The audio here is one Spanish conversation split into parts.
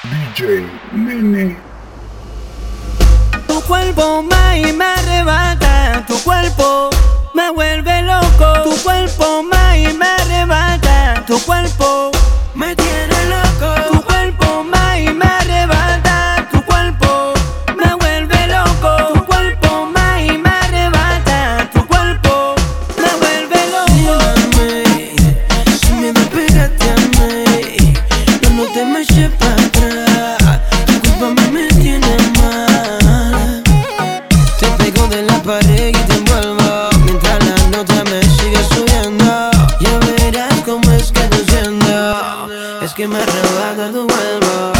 DJ Nene. Tu cuerpo me arrebata, tu cuerpo me vuelve loco. Tu cuerpo me arrebata, tu cuerpo me tiene loco. Tu cuerpo me arrebata, tu cuerpo me vuelve loco. Tu cuerpo me arrebata, tu cuerpo me vuelve loco. Mírame, si me despegaste a mí, no te me eches para atrás. Tu culpa me tiene mal. Te pego de la pared y te envuelvo mientras la nota me sigue subiendo. Ya verás cómo es que te siento. Es que me arrebata tu cuerpo.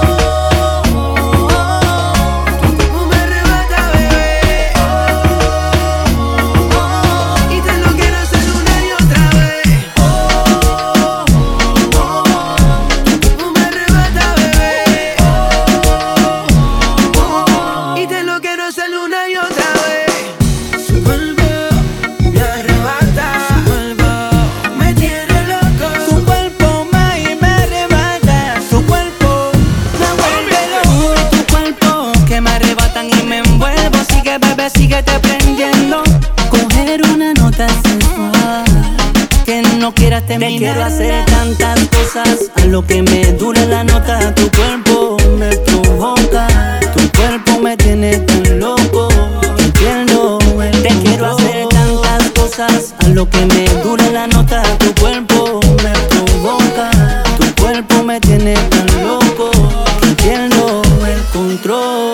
Síguete prendiendo, coger una nota sensual que no quieras terminar. Te quiero hacer tantas cosas, a lo que me dure la nota. Tu cuerpo me provoca, tu cuerpo me tiene tan loco. Entiendo, te quiero hacer tantas cosas, a lo que me dure la nota. Tu cuerpo me provoca, tu cuerpo me tiene tan loco. Entiendo el control.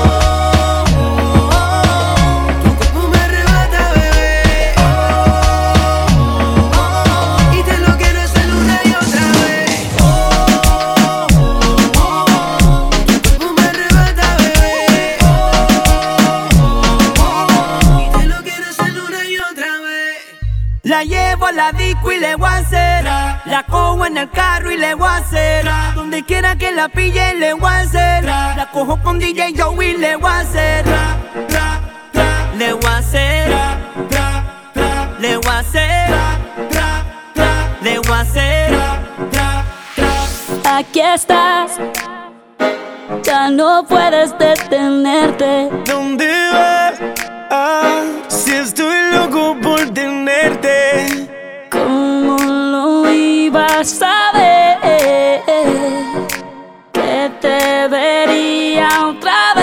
La llevo a la disco y le voy a hacer. La cojo en el carro y le voy a hacer. Donde quiera que la pille le voy a hacer. La cojo con DJ Joey y le voy a hacer. Le voy a hacer. Le voy a hacer. Le voy a hacer. Aquí estás, ya no puedes detenerte. ¿Dónde vas? Ah, si estoy loco por tenerte. ¿Cómo lo ibas a ver? Que te vería otra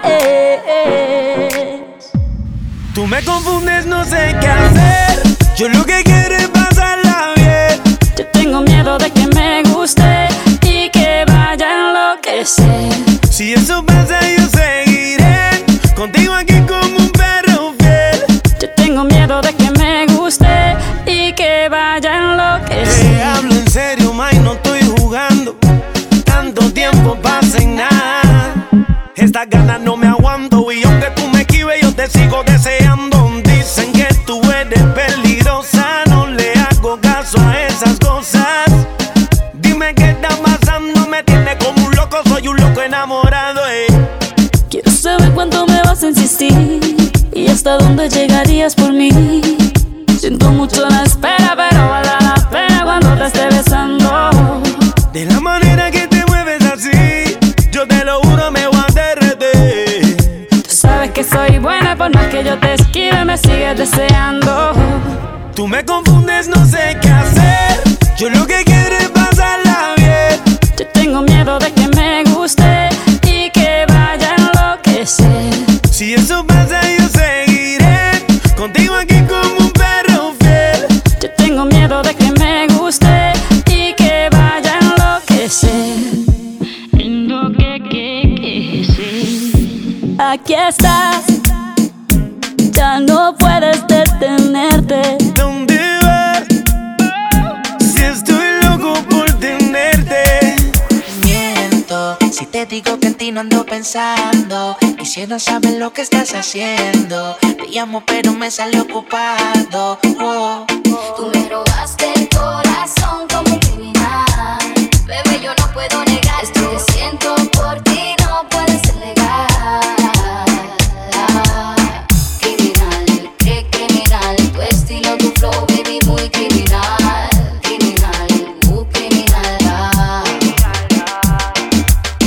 vez. Tú me confundes, no sé qué hacer. Yo lo que quiero es pasarla bien. Yo tengo miedo de que me guste y que vaya a enloquecer. Si eso pasa yo seguiré contigo aquí como un perro fiel. Yo tengo miedo de que me guste y que vaya a enloquecer. Te hablo en serio, May, no estoy jugando. Tanto tiempo pasa y nada. Estas ganas no me aguanto y aunque tú me esquives yo te sigo deseando. Dicen que tú eres peligrosa, no le hago caso a esas cosas. Dime qué está pasando, me tiene como un loco, soy un loco enamorado. Quiero saber cuánto me vas a insistir y hasta dónde llegarías por mí. Siento mucho la espera, pero vale la pena cuando te esté besando. De la manera que te mueves así, yo te lo juro me voy a derretir. Tú sabes que soy buena, por más que yo te esquive me sigues deseando. Tú me confundes, no sé qué hacer. Yo lo que quiero es pasarla bien. Yo tengo miedo de que me guste y que vaya a enloquecer. Si eso pasa yo seguiré contigo aquí como un perro fiel. Yo tengo miedo de que me guste y que vaya a enloquecer. Aquí estás, ya no puedes detenerte. ¿Dónde vas? Si estoy loco por tenerte. Miento, si te digo que en ti no ando pensando. Quisiera saber lo que estás haciendo. Te llamo pero me sale ocupado. Oh. Tú me robaste el corazón como un criminal. Bebé, yo no puedo negar esto que siento por ti, no puede ser legal. Criminal, qué criminal. Tu estilo, tu flow, baby, muy criminal. Criminal, muy criminal.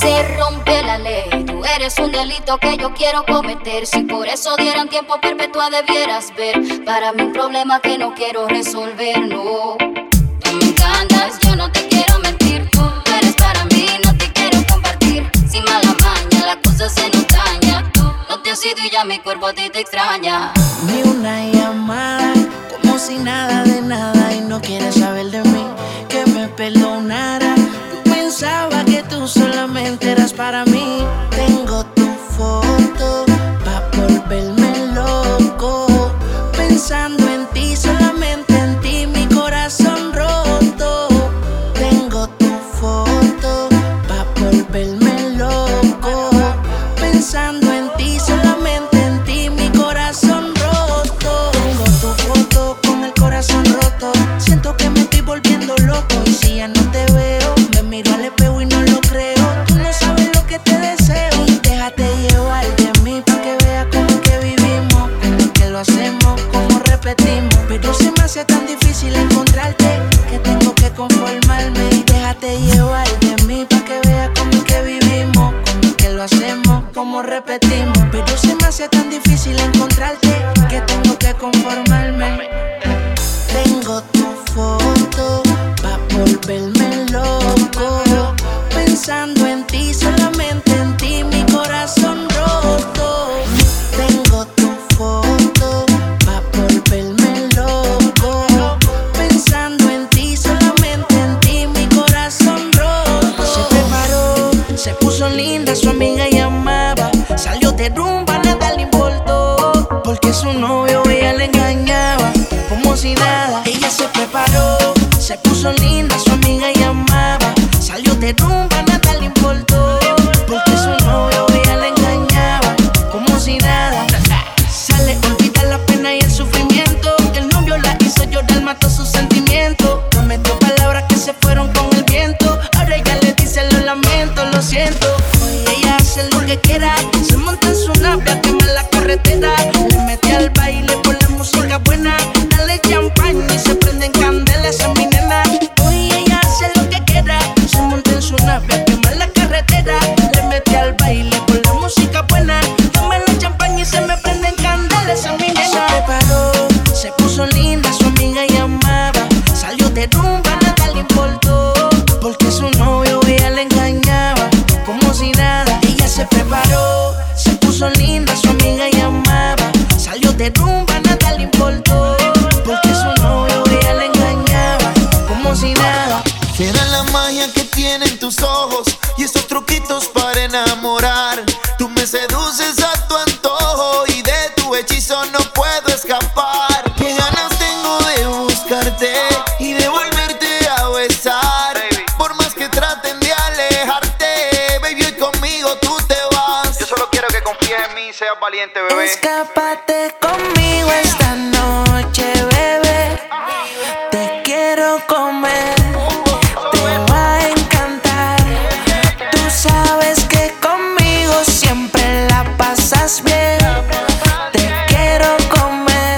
se rompe la ley. Tú eres un delito que yo quiero cometer. Si por eso dieran tiempo perpetua debieras ver. Para mí un problema que no quiero resolver, no. Tú me encantas, yo no te quiero mentir. Tú eres para mí, no te quiero compartir. Sin mala maña, la cosa se nos daña. Tú no te has ido y ya mi cuerpo a ti te extraña. Ni una llamada, como si nada de nada. Y no quieres saber de mí, que me perdonara. Yo pensaba que tú solamente eras para mí. Tengo tu foto pa' volverme loco. Pensando en ti, solamente en ti, mi corazón roto. Tengo tu foto pa' volverme loco. Pensando en ti, solamente en ti, mi corazón roto. Tengo tu foto con el corazón roto. Siento que me estoy volviendo loco. Y si ya no te veo, me miro al espejo y no lo creo. Tú no sabes lo que te deseo. Y déjate llevar de mí pa' que veas cómo es que vivimos, cómo es que lo hacemos, cómo repetimos. Pero se me hace tan difícil encontrarte que tengo que conformarme. Y déjate llevar de mí pa' que veas cómo es que vivimos, cómo es que lo hacemos, cómo repetimos. Pero se me hace tan difícil encontrarte que tengo que conformarme. Tengo tu foto pa' volverme loco. Pensando en ti, solamente en ti, mi corazón roto. Tengo tu foto pa' volverme loco. Pensando en ti, solamente en ti, mi corazón roto. Se preparó, se puso linda, su amiga llamaba. Salió de rumba, nada le importó. Porque su novio ella le engañaba, como si nada. Ella se preparó, se puso linda, su amiga llamaba. Salió de rumba, nada le importó. Porque su novio ella le engañaba, como si nada. Sale, olvida la pena y el sufrimiento. El novio la hizo llorar, mató sus sentimientos. Prometió palabras que se fueron con el viento. Ahora ella le dice lo lamento, lo siento. Hoy ella hace lo que quiera. Se monta en su nave a quemar la carretera. Le mete al baile por la música buena. Dale champaña y se prenden candelas a mi nena. Hoy ella hace lo que quiera. Se monta en su nave a quemar la carretera. Le mete al baile por la música buena. Toma la champaña y se me prenden candelas a mi nena. Se preparó, se puso linda, su amiga llamaba. Salió de rumba, nada le importó. Porque su novio ella le engañaba, como si nada. Ella se preparó, se puso linda, su amiga llamaba. Salió de rumba, nada le importó. Porque su novio ella le engañaba, como si nada. Era la magia que tienen tus ojos y esos truquitos para enamorar. Tú me seduces a tu antojo y de tu hechizo no puedo escapar. Qué ganas tengo de buscarte y de volverte a besar. Baby. Por más que traten de alejarte, baby, hoy conmigo tú te vas. Yo solo quiero que confíes en mí y seas valiente, bebé. Escápate conmigo esta noche, bebé. Te quiero comer, te va a encantar. Tú sabes que conmigo siempre la pasas bien. Te quiero comer,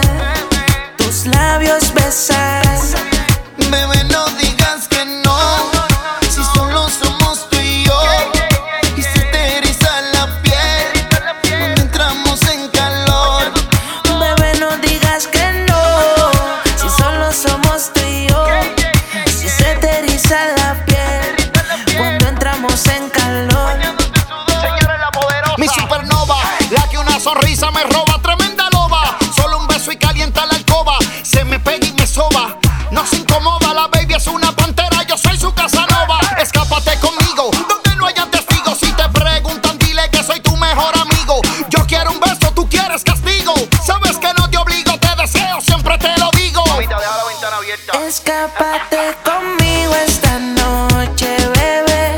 tus labios besar. Bebé, no digas que no, si solo somos tú y yo. Y se te eriza la piel cuando entramos en calor. Bebé, no digas que no, si solo somos tú y yo. Si se te eriza la piel cuando entramos en calor. Señora la poderosa, mi supernova, la que una sonrisa me roba, tremenda loba. Solo un beso y calienta la alcoba, se me pega y me soba. No se incomoda, la baby es una pantera, yo soy su Casanova. Escápate conmigo, donde no haya testigos. Si te preguntan, dile que soy tu mejor amigo. Yo quiero un beso, tú quieres castigo. Sabes que no te obligo, te deseo, siempre te lo digo. Mamita, deja la ventana abierta. Escápate conmigo esta noche, bebé.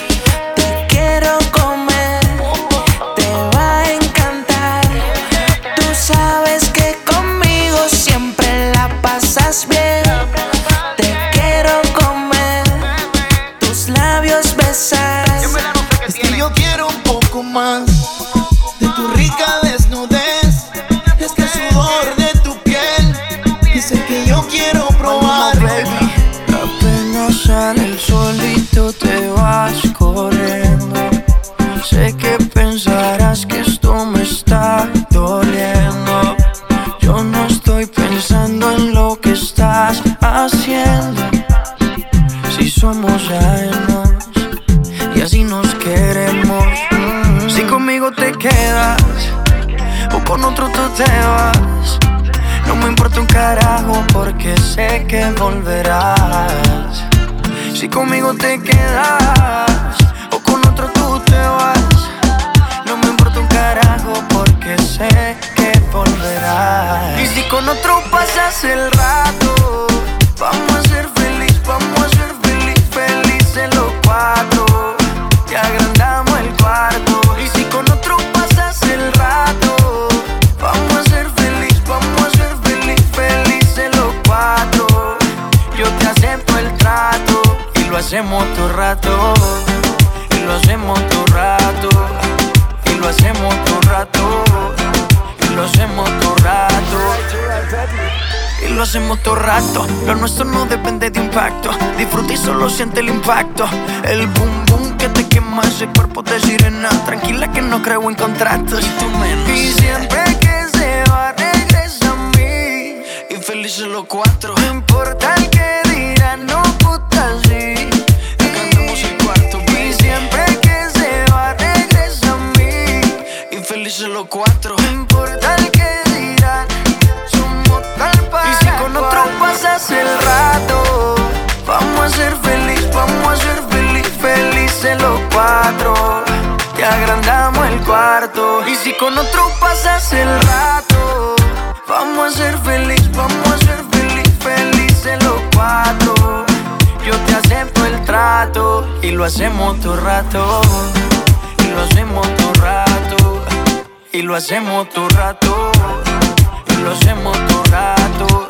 Te quiero comer, te va a encantar. Tú sabes que conmigo siempre la pasas bien. Te quiero comer, tus labios besar. Es que yo quiero un poco más de tu rica desnudez, este sudor de tu piel. Dice que yo quiero probar, baby. Apenas sale el solito te vas corriendo. así nos queremos. Si conmigo te quedas o con otro tú te vas, no me importa un carajo porque sé que volverás. Si conmigo te quedas o con otro tú te vas, no me importa un carajo porque sé que volverás. Y si con otro pasas el rato, vamos a ser feliz, vamos a ser felices los cuatro. Y agrandamos el cuarto. Y si con otro pasas el rato, vamos a ser feliz, vamos a ser felices los cuatro. Yo te acepto el trato y lo hacemos todo rato. Y lo hacemos todo rato. Y lo hacemos todo rato. Y lo hacemos todo rato. Y lo hacemos todo rato. Lo nuestro no depende de impacto. Disfruta y solo siente el impacto. El boom boom que te quema ese cuerpo de sirena. Tranquila que no creo en contratos. Y tú menos. Y siempre que se va regresa a mí. Infelices los cuatro. No importa el que dirán, no puta sí. Cantamos el cuarto, baby. Y siempre que se va regresa a mí. Infelices los cuatro. No importa el que dirán, somos tal para. Y si con otro pasas el rato, vamos a ser feliz, vamos a ser felices los cuatro. Te agrandamos el cuarto. Y si con otro pasas el rato, vamos a ser feliz, vamos a ser felices los cuatro. Yo te acepto el trato y lo hacemos todo rato. Y lo hacemos todo rato. Y lo hacemos todo rato. Y lo hacemos todo rato.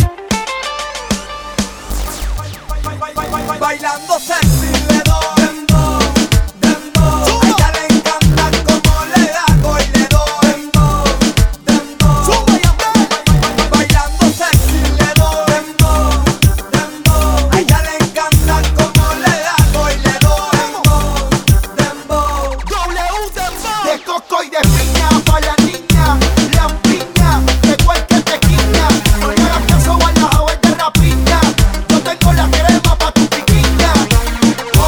Bailando sexy le doy dembow, dembow. A ella le encanta como le hago y le doy dembow, dembow. Bailando sexy le doy dembow, dembow. A ella le encanta como le hago y le doy dembow, dembow. Dembow. De coco y de piña pa' la niña, lampiña, de cualquier esquina. No le hagas caso a la java de rapiña. Yo tengo la crema pa' tu piquiña.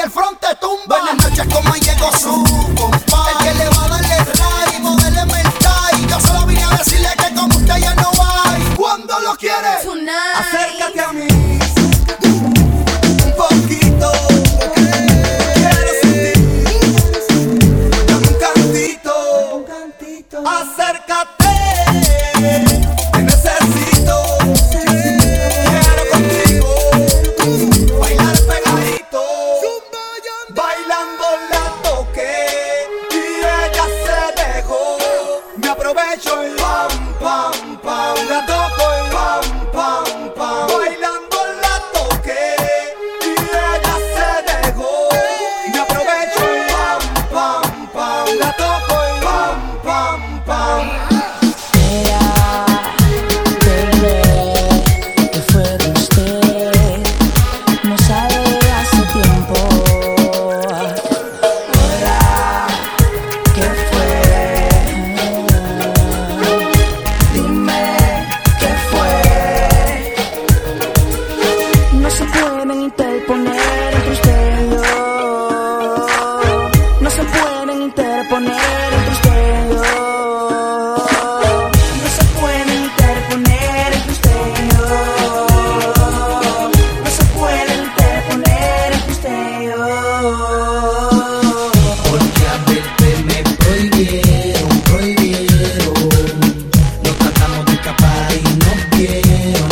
el front te tumba. Buenas noches, como llegó su compadre. El que le va a darle ray, modéleme el tie. Yo solo vine a decirle que como usted ya no hay. ¿Cuándo lo quiere? Tonight. Acércate a mí un poquito. Quiero sentir. Dame un cantito. Acércate. Te necesito. Quiero contigo bailar pegadito. Bailando la toqué y ella se dejó. Me aprovecho y pam, pam, pam. La toco y pam, pam, pam. Bailando la toqué y ella se dejó. Me aprovecho y pam, pam, pam. La toco y pam, pam, pam. ¿Qué fue de usted? No sabe hace tiempo. Hola, ¿qué fue? Dime, ¿qué fue? No se pueden interponer entre usted y yo. No se pueden interponer entre usted y yo. No se pueden interponer entre usted y yo. No se pueden interponer entre usted y yo. Porque a verte me prohibieron. Nos tratamos de escapar y nos vieron.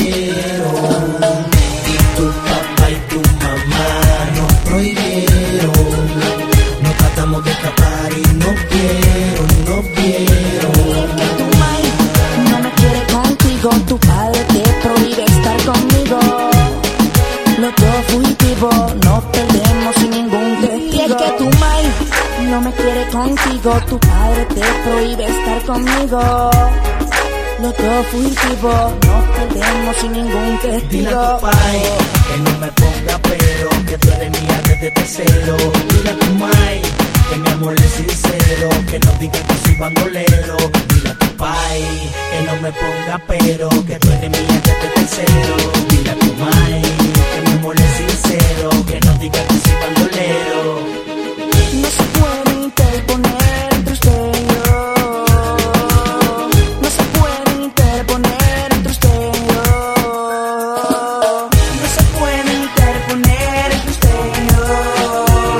Y tu papá y tu mamá nos prohibieron. Nos tratamos de escapar y nos vieron. Tu mai no me quiere contigo, tu padre te prohíbe estar conmigo. Los dos fugitivos nos perdemos sin ningún testigo. Y es que tu mai no me quiere contigo, tu padre te prohíbe estar conmigo. Los dos fugitivos nos perdemos sin ningún Dile testigo. a tu pai que no me ponga pero, que tú eres mía desde tercero. Dile a tu mai que mi amor es sincero, que no diga que soy bandolero. Dile a tu pai que no me ponga pero, que tú eres mía desde tercero. Dile a tu mai que mi amor es sincero, que no diga que soy bandolero. No se puede interponer entre usted y yo. No se puede interponer entre usted y yo. No se puede interponer entre usted y yo.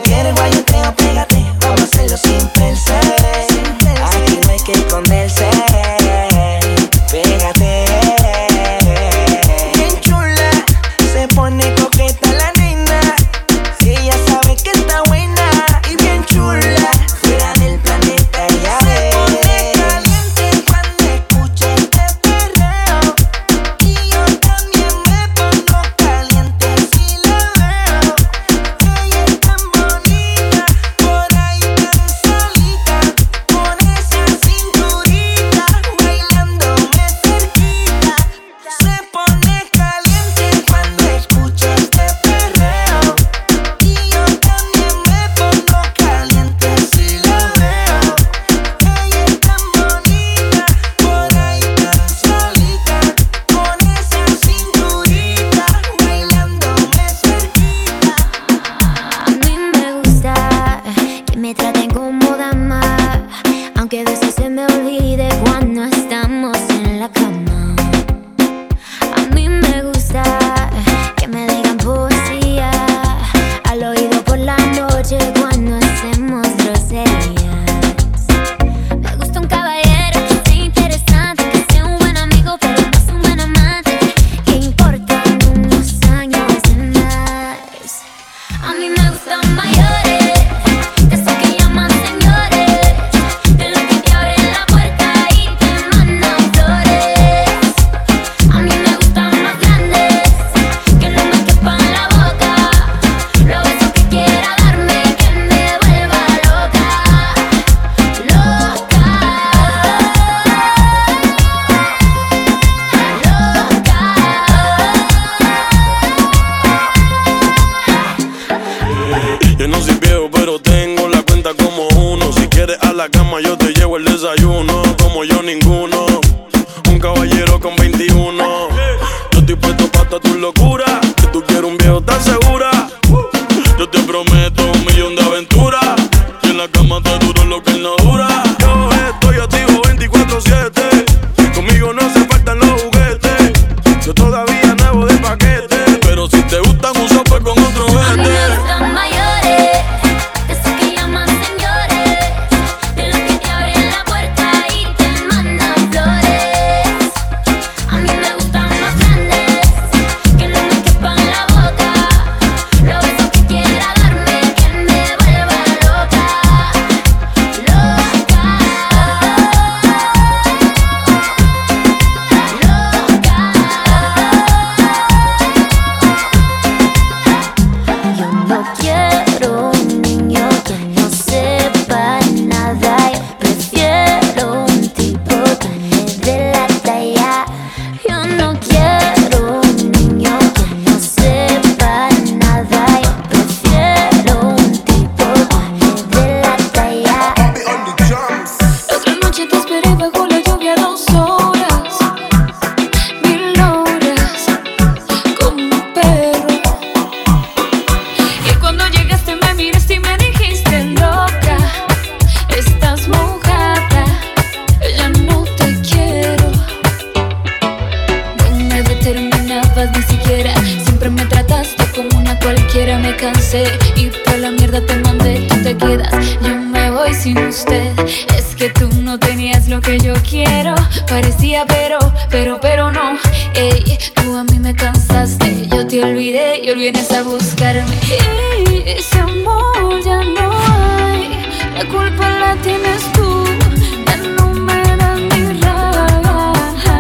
quieres guayoteo, pégate. Vamos a hacerlo sin pensar. Aquí no hay que esconderse. Pégate. Bien chula, se pone coqueta la nena. Ella sabe que está buena y bien chula. Fuera del planeta ella ve. Se pone caliente cuando escucha este perreo. Y yo también me pongo caliente si la veo. Ella es tan bonita, por ahí tan solita, con esa cinturita, bailándome cerquita. Se pone caliente cuando escucha este perreo. Y yo también me pongo caliente si la veo. Ella es tan bonita, por ahí tan solita, con esa cinturita, bailándome cerquita. A mí me gusta que me traten como dama, aunque a veces se me olvide cuando estamos en la cama. A mí me gusta que me digan poesía al oído por la noche cuando hacemos groserías. Me gusta un caballero que sea interesante, que sea un buen amigo pero no es un buen amante, que importan unos años de más. A mí me gustan mayores, de esos que llaman señores, de los que te abren la puerta y te mandan flores. A mí me gustan más grandes, que no me quepan la boca, los besos que quiera darme, que me vuelva loca, loca, Yo no soy viejo, pero tengo la cuenta como uno. Si quieres a la cama, yo te llevo el desayuno. Como yo, ninguno. Un caballero con 21. Yo estoy puesto pa' toda tu locura. Si tú quieres un viejo, ¿estás segura? Yo te prometo 1.000.000 de aventuras. Y en la cama te duro lo que él no dura. Yo estoy activo 24/7. Conmigo no se faltan los juguetes. Yo todavía nuevo de paquete. Pero si te gustan un sope con otro a mí me vete. gustan mayores, de esos que llaman señores, de los que te abren la puerta y te mandan flores. A mí me gustan más grandes, que no me quepan la boca, los besos que quiera darme, que me vuelva loca, loca, Yo no quiero un niño que no sepa nada. Yo prefiero un tipo que me dé la talla. Yo no quiero un niño que no sepa nada. Yo prefiero un tipo que me dé la talla. Otra noche te esperé bajo la lluvia 2 horas, 1000 horas, como un perro. Y cuando llegaste me miraste y me dijiste loca, estás mojada, ya no te quiero. No me determinabas ni siquiera, siempre me trataste como una cualquiera. Me cansé y pa' la mierda te mandé, tú te quedas, yo me voy sin usted. Es que tú no tenías lo que yo quiero, parecía pero no. Ey, tú a mí me cansaste, yo te olvidé y vienes a buscarme. Y ese amor ya no hay, la culpa la tienes tú, ya no me das ni rabia.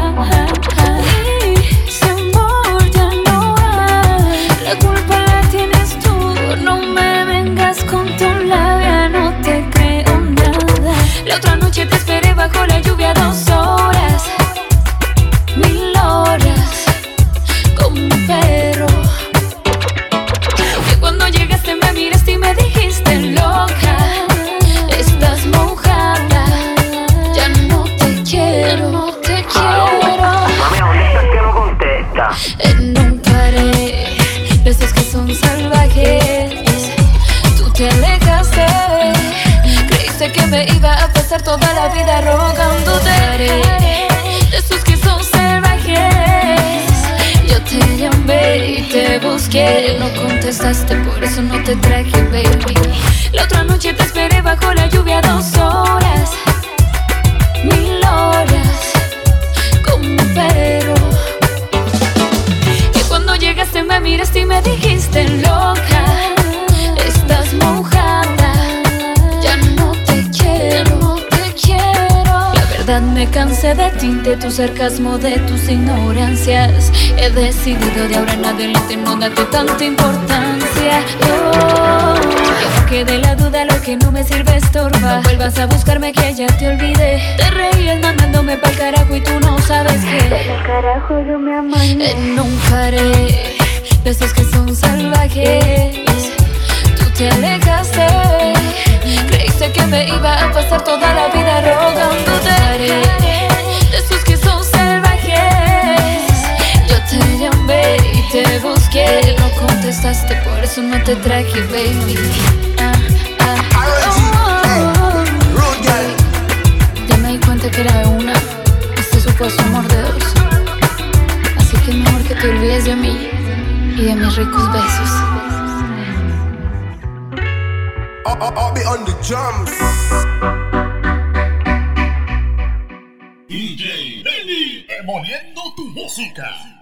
Ese amor ya no hay, la culpa la tienes tú, no me vengas con tu labia, no te creo nada. La otra noche te esperé bajo la lluvia 2 horas, 1000 horas, como un perro. Y cuando llegaste me miraste y me dijiste loca, estás mojada, ya no te quiero, no te quiero. Mami, ¿dónde estás que no contesta? Nunca haré de esos que son salvajes. Tú te alejaste, creíste que me iba a pasar toda la vida rogándote. De esos que son salvajes. Yo te llamé y te busqué, no contesté. contestaste, por eso no te traje, baby. La otra noche te esperé bajo la lluvia 2 horas, 1000 horas, como un perro. Y cuando llegaste me miraste y me dijiste loca, estás mojada, ya no te quiero, te quiero. La verdad me cansé de ti, de tu sarcasmo, de tus ignorancias. He decidido de ahora en adelante no darte tanta importancia. Que no quede la duda, lo que no me sirve estorba. No vuelvas a buscarme que ya te olvidé. Te reías mandándome pa'l carajo y tú no sabes que el carajo yo me amañé. Nunca haré de esos que son salvajes. Tú te alejaste, creíste que me iba a pasar toda la vida rogándote. De esos que son salvajes. Yo te llamé y te busqué, no contestaste, por eso no te traje, baby. Ya me di cuenta que era de una, este supuesto amor de 2. Así que es mejor que te olvides de mí y de mis ricos besos. I'll be on the drums. DJ Benny, poniendo tu música.